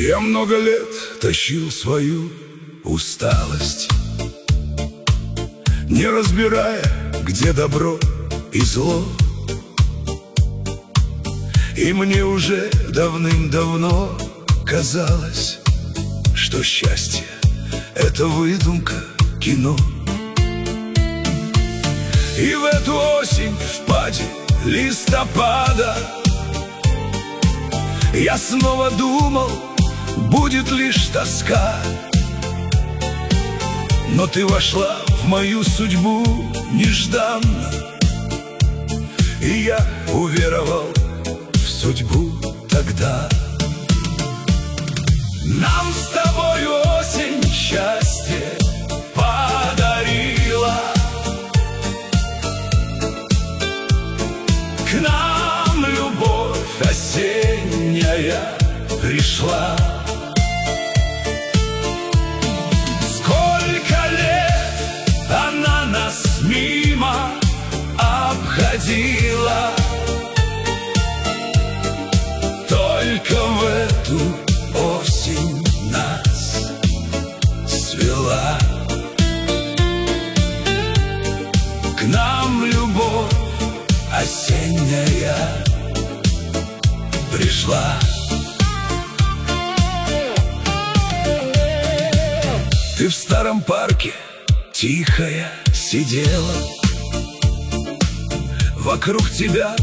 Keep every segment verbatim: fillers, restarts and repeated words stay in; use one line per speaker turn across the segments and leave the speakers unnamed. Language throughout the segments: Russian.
Я много лет тащил свою усталость, не разбирая, где добро и зло. И мне уже давным-давно казалось, что счастье — это выдумка, кино. И в эту осень, в паде листопада, я снова думал, будет лишь тоска. Но ты вошла в мою судьбу нежданно, и я уверовал в судьбу тогда. Нам с тобой осень счастье подарила, к нам любовь осенняя пришла. Сколько лет она нас мимо обходила, только в эту осень нас свела. К нам любовь осенняя пришла. Ты в старом парке тихая сидела, вокруг тебя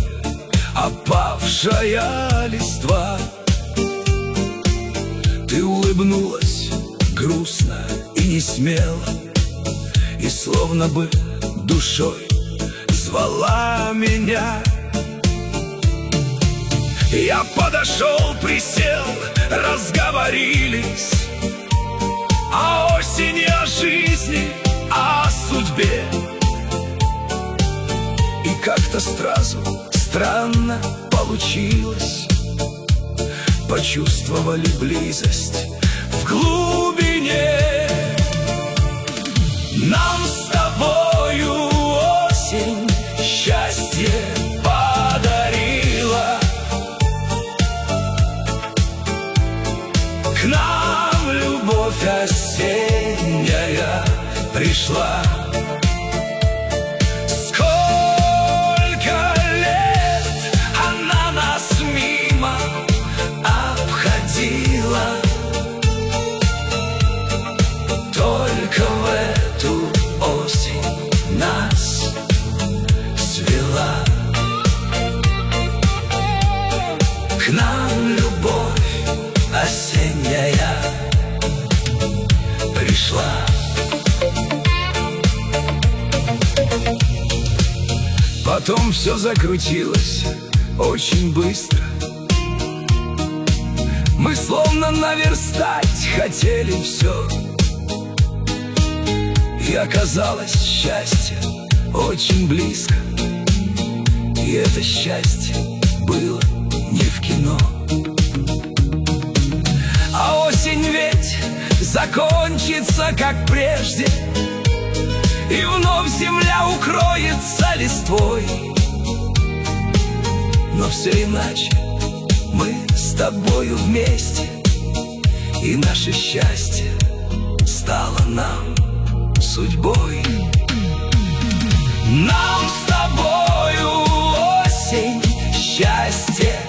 опавшая листва. Ты улыбнулась грустно и не смело, и словно бы душой звала меня. Я подошел, присел, разговорились о осени, о жизни, о судьбе. И как-то сразу странно получилось, почувствовали близость в глубине. Нам с тобою осень счастье подарила, к нам любовь осенняя пришла. Сколько лет она нас мимо обходила, только в эту осень нас свела. К нам любовь осенняя пришла. Потом все закрутилось очень быстро, мы словно наверстать хотели все. И оказалось счастье очень близко, и это счастье было не в кино. А осень ведь закончится, как прежде, и вновь земля укроется листвой. Но все иначе, мы с тобою вместе, и наше счастье стало нам судьбой. Нам с тобою осень счастье